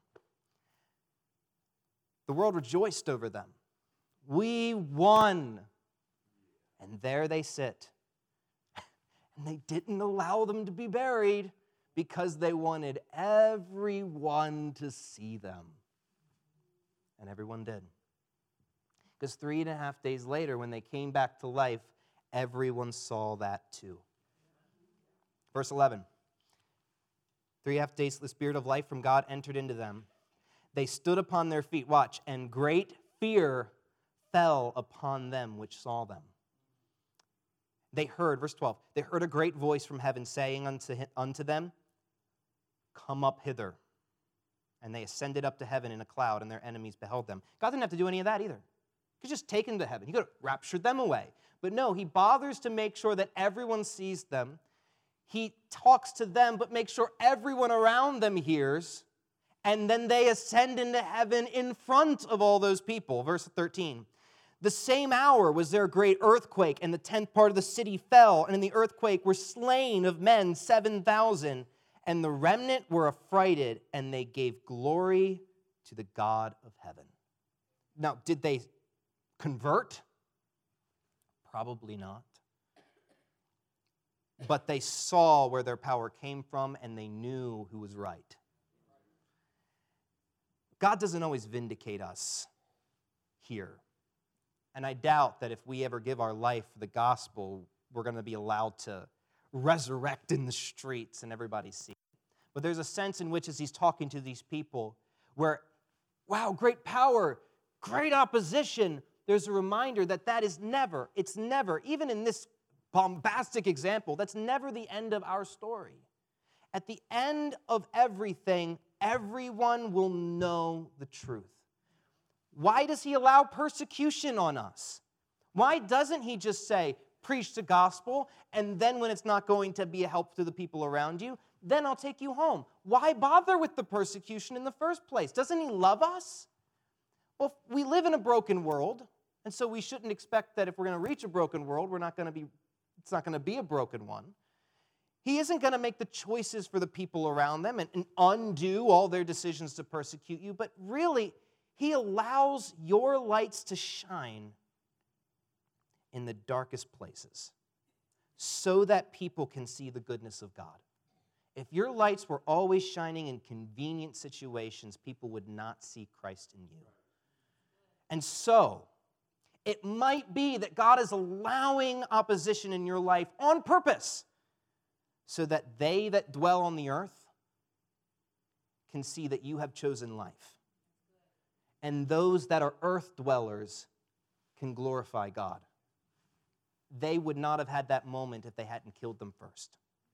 The world rejoiced over them. We won. And there they sit. And they didn't allow them to be buried because they wanted everyone to see them. And everyone did. Because 3.5 days later, when they came back to life, everyone saw that too. Verse 11. 3.5 days, the Spirit of life from God entered into them. They stood upon their feet, watch, and great fear fell upon them which saw them. They heard, verse 12, they heard a great voice from heaven saying unto them, come up hither. And they ascended up to heaven in a cloud, and their enemies beheld them. God didn't have to do any of that either. He could just take them to heaven. He could have raptured them away. But no, he bothers to make sure that everyone sees them. He talks to them, but makes sure everyone around them hears. And then they ascend into heaven in front of all those people. Verse 13. The same hour was there a great earthquake, and the 10th part of the city fell, and in the earthquake were slain of men 7,000, and the remnant were affrighted, and they gave glory to the God of heaven. Now, did they convert? Probably not. But they saw where their power came from, and they knew who was right. God doesn't always vindicate us here. And I doubt that if we ever give our life for the gospel, we're going to be allowed to resurrect in the streets and everybody see it. But there's a sense in which as he's talking to these people where, wow, great power, great opposition, there's a reminder that is never, it's never, even in this bombastic example, that's never the end of our story. At the end of everything, everyone will know the truth. Why does he allow persecution on us? Why doesn't he just say, preach the gospel, and then when it's not going to be a help to the people around you, then I'll take you home? Why bother with the persecution in the first place? Doesn't he love us? Well, we live in a broken world, and so we shouldn't expect that if we're going to reach a broken world, it's not going to be a broken one. He isn't going to make the choices for the people around them and undo all their decisions to persecute you, but really, he allows your lights to shine in the darkest places so that people can see the goodness of God. If your lights were always shining in convenient situations, people would not see Christ in you. And so, it might be that God is allowing opposition in your life on purpose so that they that dwell on the earth can see that you have chosen life. And those that are earth dwellers can glorify God. They would not have had that moment if they hadn't killed them first.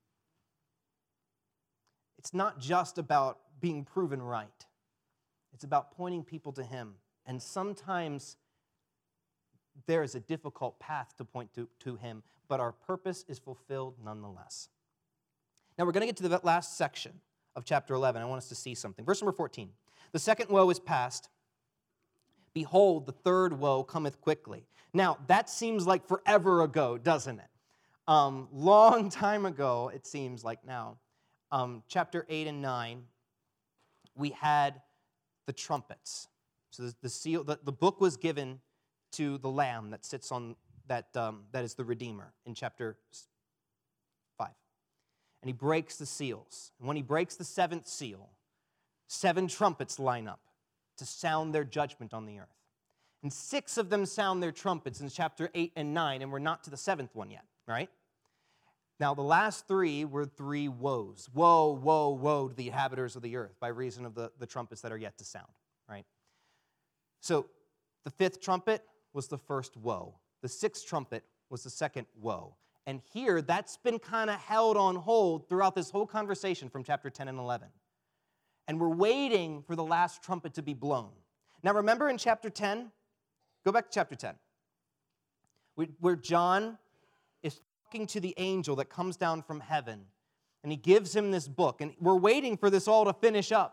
It's not just about being proven right. It's about pointing people to him. And sometimes there is a difficult path to point to him, but our purpose is fulfilled nonetheless. Now we're going to get to the last section of chapter 11. I want us to see something. Verse number 14. The second woe is past. Behold, the third woe cometh quickly. Now, that seems like forever ago, doesn't it? Long time ago, it seems like now. Chapter 8 and 9, we had the trumpets. So the seal, the book was given to the Lamb that sits on that is the Redeemer in chapter 5. And he breaks the seals. And when he breaks the seventh seal, 7 trumpets line up to sound their judgment on the earth. And 6 of them sound their trumpets in chapter 8 and 9, and we're not to the 7th one yet, right? Now, the last 3 were 3 woes. Woe, woe, woe to the inhabitants of the earth by reason of the trumpets that are yet to sound, right? So, the 5th trumpet was the first woe. The 6th trumpet was the second woe. And here, that's been kind of held on hold throughout this whole conversation from chapter 10 and 11. And we're waiting for the last trumpet to be blown. Now remember in chapter 10, go back to chapter 10, where John is talking to the angel that comes down from heaven, and he gives him this book, and we're waiting for this all to finish up.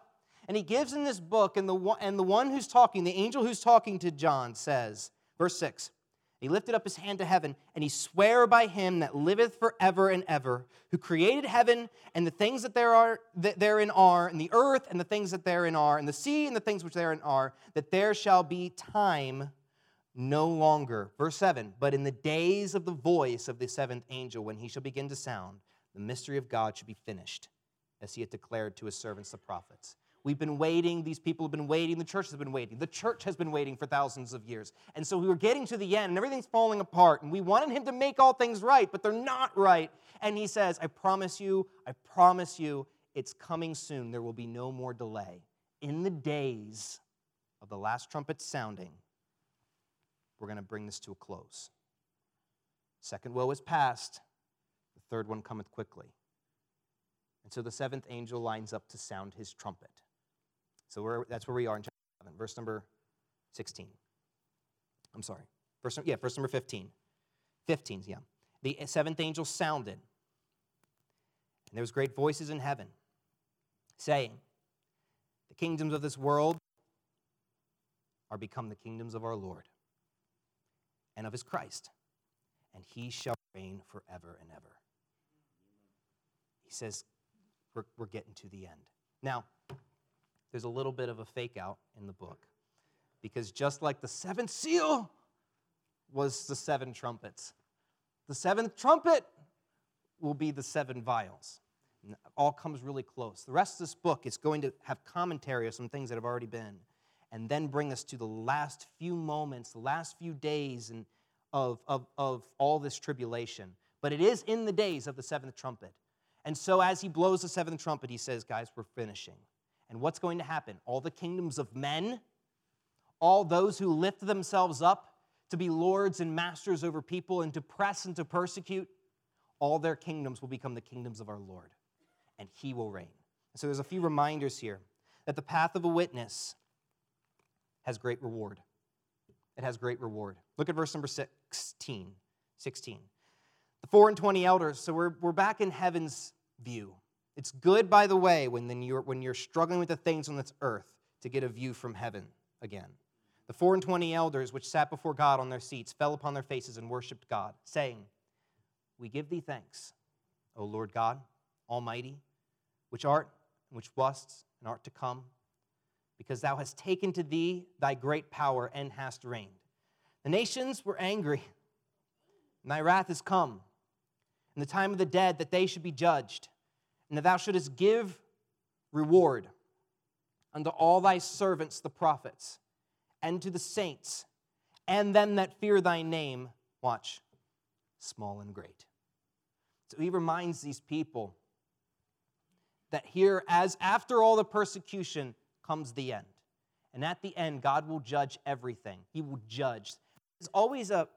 And he gives in this book, and the one who's talking, the angel who's talking to John says, verse 6, he lifted up his hand to heaven, and he sware by him that liveth forever and ever, who created heaven and the things that therein are, and the earth and the things that therein are, and the sea and the things which therein are, that there shall be time no longer. Verse 7, but in the days of the voice of the seventh angel, when he shall begin to sound, the mystery of God should be finished, as he had declared to his servants the prophets. We've been waiting. These people have been waiting. The church has been waiting. The church has been waiting for thousands of years. And so we were getting to the end, and everything's falling apart. And we wanted him to make all things right, but they're not right. And he says, I promise you, it's coming soon. There will be no more delay. In the days of the last trumpet sounding, we're going to bring this to a close. Second woe is past. The third one cometh quickly. And so the seventh angel lines up to sound his trumpet. So that's where we are in chapter 7, verse number 16. I'm sorry. Verse number 15. 15, yeah. The seventh angel sounded, and there was great voices in heaven, saying, the kingdoms of this world are become the kingdoms of our Lord and of his Christ, and he shall reign forever and ever. He says, we're getting to the end. Now, there's a little bit of a fake out in the book, because just like the seventh seal was the seven trumpets, the seventh trumpet will be the seven vials. And it all comes really close. The rest of this book is going to have commentary of some things that have already been, and then bring us to the last few moments, the last few days of all this tribulation. But it is in the days of the seventh trumpet. And so as he blows the seventh trumpet, he says, guys, we're finishing. And what's going to happen? All the kingdoms of men, all those who lift themselves up to be lords and masters over people and to press and to persecute, all their kingdoms will become the kingdoms of our Lord, and he will reign. So there's a few reminders here that the path of a witness has great reward. It has great reward. Look at verse number 16. The 24 elders, so we're back in heaven's view. It's good, by the way, when you're struggling with the things on this earth, to get a view from heaven again. The 24 elders, which sat before God on their seats, fell upon their faces and worshipped God, saying, we give thee thanks, O Lord God, Almighty, which art, and which wast, and art to come, because thou hast taken to thee thy great power and hast reigned. The nations were angry, and thy wrath is come, in the time of the dead, that they should be judged, and that thou shouldest give reward unto all thy servants the prophets, and to the saints, and them that fear thy name, watch, small and great. So he reminds these people that here, as after all the persecution, comes the end. And at the end, God will judge everything. He will judge. There's always a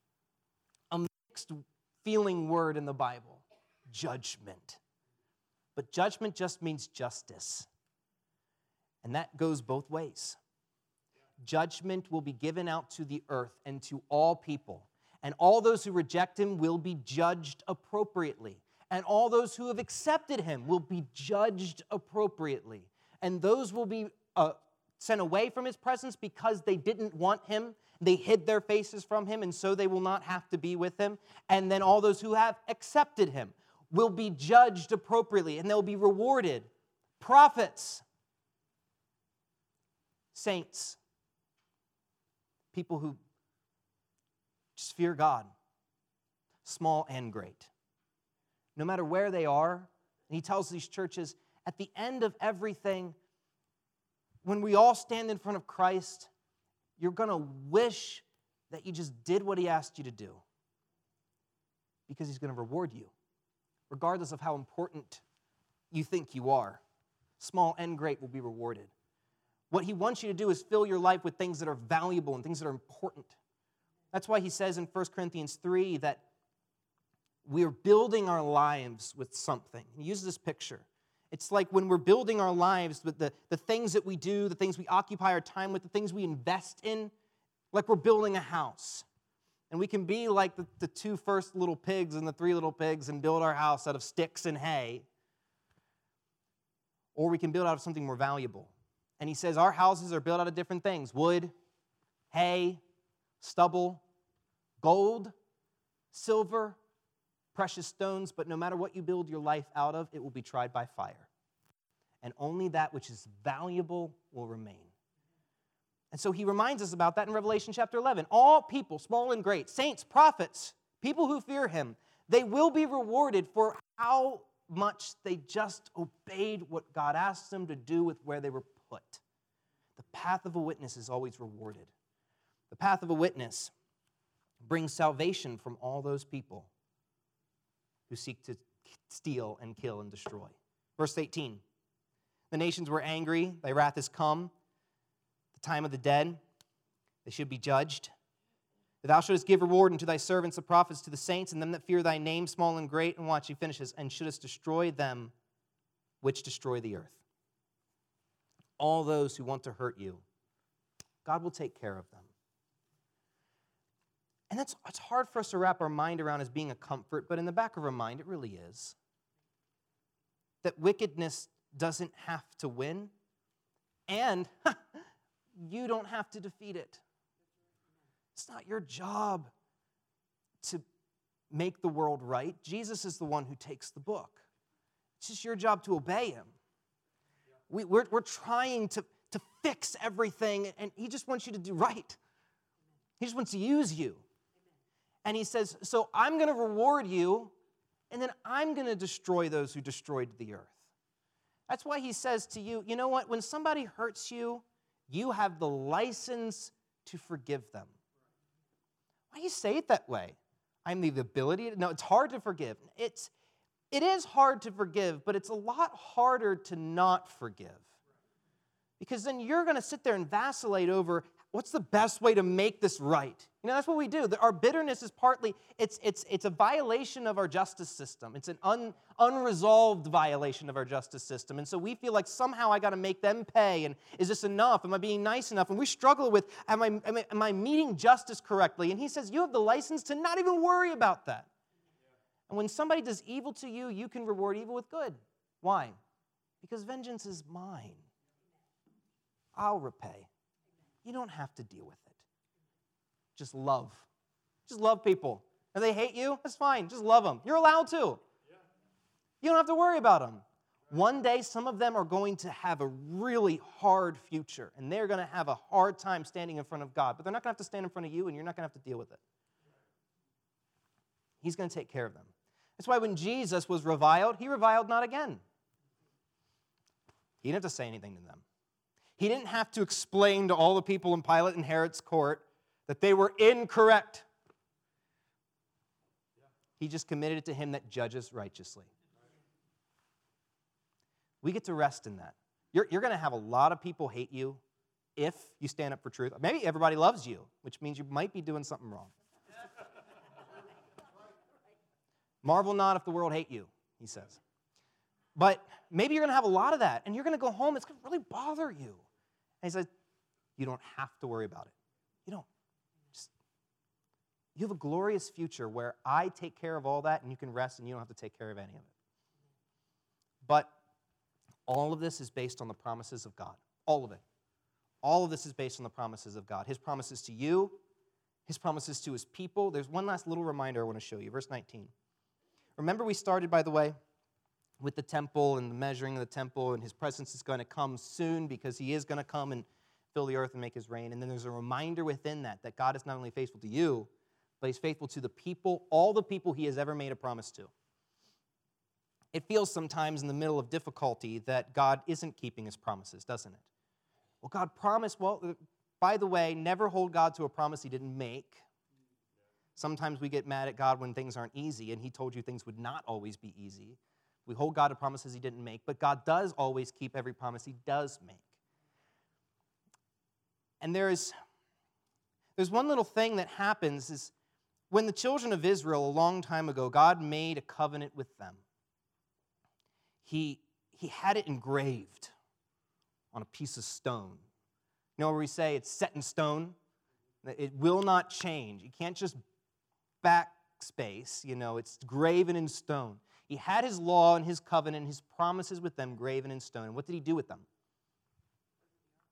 mixed feeling word in the Bible, judgment. But judgment just means justice. And that goes both ways. Judgment will be given out to the earth and to all people. And all those who reject him will be judged appropriately. And all those who have accepted him will be judged appropriately. And those will be sent away from his presence because they didn't want him. They hid their faces from him, and so they will not have to be with him. And then all those who have accepted him will be judged appropriately, and they'll be rewarded. Prophets, saints, people who just fear God, small and great. No matter where they are, and he tells these churches, at the end of everything, when we all stand in front of Christ, you're going to wish that you just did what he asked you to do, because he's going to reward you, regardless of how important you think you are. Small and great will be rewarded. What he wants you to do is fill your life with things that are valuable and things that are important. That's why he says in 1 Corinthians 3 that we're building our lives with something. He uses this picture. It's like when we're building our lives with the things that we do, the things we occupy our time with, the things we invest in, like we're building a house. And we can be like the two first little pigs and the three little pigs and build our house out of sticks and hay. Or we can build out of something more valuable. And he says our houses are built out of different things: wood, hay, stubble, gold, silver, precious stones. But no matter what you build your life out of, it will be tried by fire. And only that which is valuable will remain. And so he reminds us about that in Revelation chapter 11. All people, small and great, saints, prophets, people who fear him, they will be rewarded for how much they just obeyed what God asked them to do with where they were put. The path of a witness is always rewarded. The path of a witness brings salvation from all those people who seek to steal and kill and destroy. Verse 18, the nations were angry, thy wrath is come, the time of the dead, they should be judged. That thou shouldest give reward unto thy servants, the prophets, to the saints, and them that fear thy name, small and great. And watch, he finishes, and shouldest destroy them which destroy the earth. All those who want to hurt you, God will take care of them. And it's hard for us to wrap our mind around as being a comfort, but in the back of our mind, it really is. That wickedness doesn't have to win, and you don't have to defeat it. It's not your job to make the world right. Jesus is the one who takes the book. It's just your job to obey him. We're trying to fix everything, and he just wants you to do right. He just wants to use you. And he says, so I'm going to reward you, and then I'm going to destroy those who destroyed the earth. That's why he says to you, you know what? When somebody hurts you, you have the license to forgive them. Why do you say it that way? I have the ability to... No, it's hard to forgive. It is hard to forgive, but it's a lot harder to not forgive. Because then you're going to sit there and vacillate over what's the best way to make this right. You know, that's what we do. Our bitterness is partly, it's a violation of our justice system. It's an unresolved violation of our justice system. And so we feel like somehow I got to make them pay. And is this enough? Am I being nice enough? And we struggle with, am I meeting justice correctly? And he says, you have the license to not even worry about that. And when somebody does evil to you, you can reward evil with good. Why? Because vengeance is mine. I'll repay. You don't have to deal with it. Just love. Just love people. If they hate you, that's fine. Just love them. You're allowed to. You don't have to worry about them. One day, some of them are going to have a really hard future, and they're going to have a hard time standing in front of God, but they're not going to have to stand in front of you, and you're not going to have to deal with it. He's going to take care of them. That's why when Jesus was reviled, he reviled not again. He didn't have to say anything to them. He didn't have to explain to all the people in Pilate and Herod's court that they were incorrect. He just committed it to him that judges righteously. We get to rest in that. You're going to have a lot of people hate you if you stand up for truth. Maybe everybody loves you, which means you might be doing something wrong. Marvel not if the world hate you, he says. But maybe you're going to have a lot of that, and you're going to go home, it's going to really bother you. And he says, you don't have to worry about it. You don't. You have a glorious future where I take care of all that, and you can rest, and you don't have to take care of any of it. But all of this is based on the promises of God. All of it. All of this is based on the promises of God. His promises to you, his promises to his people. There's one last little reminder I want to show you. Verse 19. Remember we started, by the way, with the temple and the measuring of the temple, and his presence is going to come soon because he is going to come and fill the earth and make his reign. And then there's a reminder within that God is not only faithful to you, but he's faithful to the people, all the people he has ever made a promise to. It feels sometimes in the middle of difficulty that God isn't keeping his promises, doesn't it? Well, God promised, by the way, never hold God to a promise he didn't make. Sometimes we get mad at God when things aren't easy, and he told you things would not always be easy. We hold God to promises he didn't make, but God does always keep every promise he does make. And there's one little thing that happens is when the children of Israel, a long time ago, God made a covenant with them. He had it engraved on a piece of stone. You know where we say it's set in stone? It will not change. You can't just backspace, it's graven in stone. He had his law and his covenant and his promises with them graven in stone. And what did he do with them?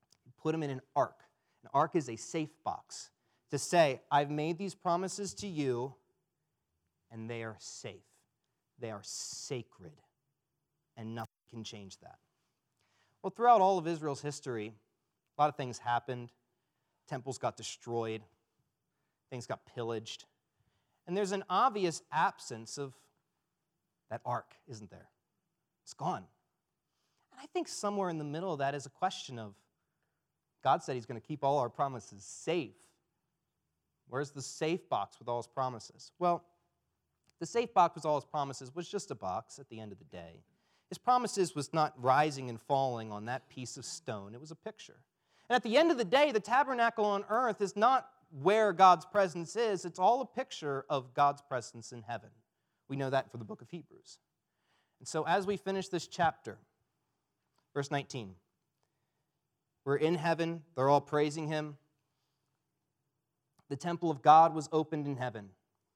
put them in an ark. An ark is a safe box to say, I've made these promises to you, and they are safe. They are sacred, and nothing can change that. Well, throughout all of Israel's history, a lot of things happened. Temples got destroyed. Things got pillaged. And there's an obvious absence of that ark, isn't there? It's gone. And I think somewhere in the middle of that is a question of, God said he's going to keep all our promises safe. Where's the safe box with all his promises? Well, the safe box with all his promises was just a box at the end of the day. His promises was not rising and falling on that piece of stone. It was a picture. And at the end of the day, the tabernacle on earth is not where God's presence is. It's all a picture of God's presence in heaven. We know that from the book of Hebrews. And so as we finish this chapter, verse 19, we're in heaven. They're all praising him. The temple of God was opened in heaven.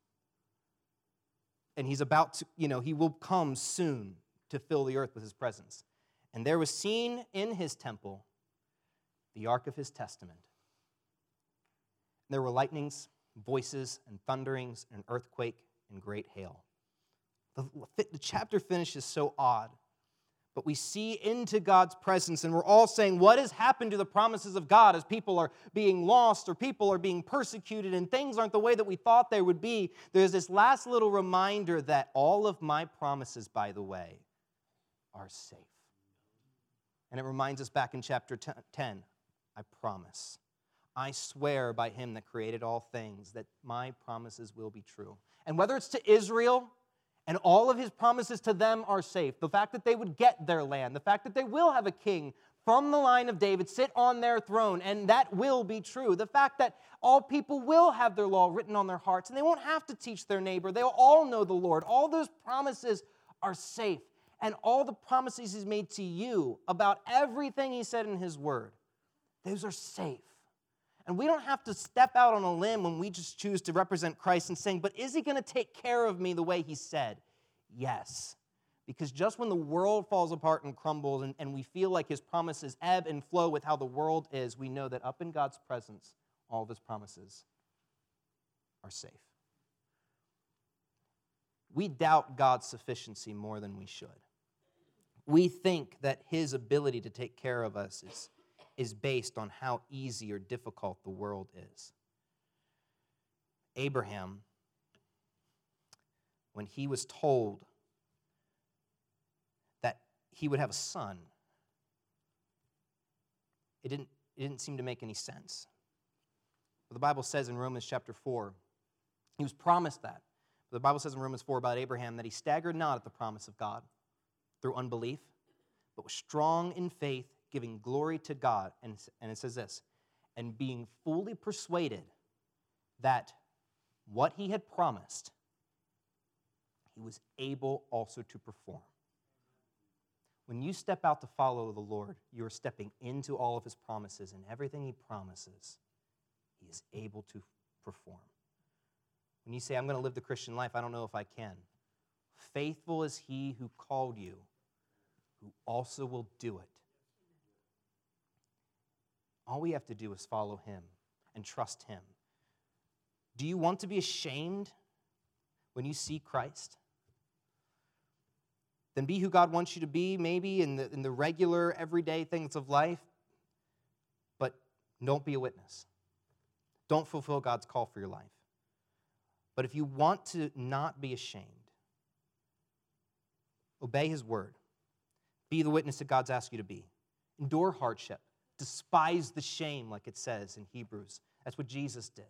And he's about to, he will come soon to fill the earth with his presence. And there was seen in his temple the ark of his testament. There were lightnings, voices, and thunderings, and an earthquake, and great hail. The chapter finishes so odd, but we see into God's presence, and we're all saying, what has happened to the promises of God as people are being lost or people are being persecuted and things aren't the way that we thought they would be? There's this last little reminder that all of my promises, by the way, are safe. And it reminds us back in chapter 10, I promise. I swear by him that created all things that my promises will be true. And whether it's to Israel, and all of his promises to them are safe. The fact that they would get their land, the fact that they will have a king from the line of David sit on their throne, and that will be true. The fact that all people will have their law written on their hearts, and they won't have to teach their neighbor. They'll all know the Lord. All those promises are safe. And all the promises he's made to you about everything he said in his word, those are safe. And we don't have to step out on a limb when we just choose to represent Christ and saying, but is he going to take care of me the way he said? Yes. Because just when the world falls apart and crumbles and we feel like his promises ebb and flow with how the world is, we know that up in God's presence, all of his promises are safe. We doubt God's sufficiency more than we should. We think that his ability to take care of us is based on how easy or difficult the world is. Abraham, when he was told that he would have a son, it didn't seem to make any sense. But the Bible says in Romans chapter 4, he was promised that. But the Bible says in Romans 4 about Abraham that he staggered not at the promise of God through unbelief, but was strong in faith, giving glory to God. And it says this, and being fully persuaded that what he had promised, he was able also to perform. When you step out to follow the Lord, you are stepping into all of his promises, and everything he promises, he is able to perform. When you say, I'm going to live the Christian life, I don't know if I can. Faithful is he who called you, who also will do it. All we have to do is follow him and trust him. Do you want to be ashamed when you see Christ? Then be who God wants you to be, maybe in the regular, everyday things of life, but don't be a witness. Don't fulfill God's call for your life. But if you want to not be ashamed, obey his word. Be the witness that God's asked you to be. Endure hardship. Despise the shame, like it says in Hebrews. That's what Jesus did.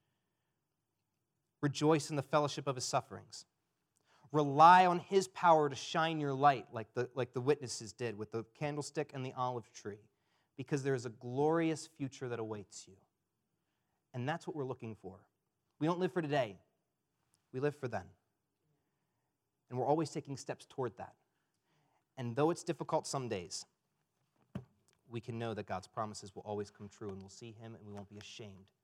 Rejoice in the fellowship of his sufferings. Rely on his power to shine your light, like the witnesses did with the candlestick and the olive tree, because there is a glorious future that awaits you. And that's what we're looking for. We don't live for today. We live for then. And we're always taking steps toward that. And though it's difficult some days, we can know that God's promises will always come true, and we'll see him and we won't be ashamed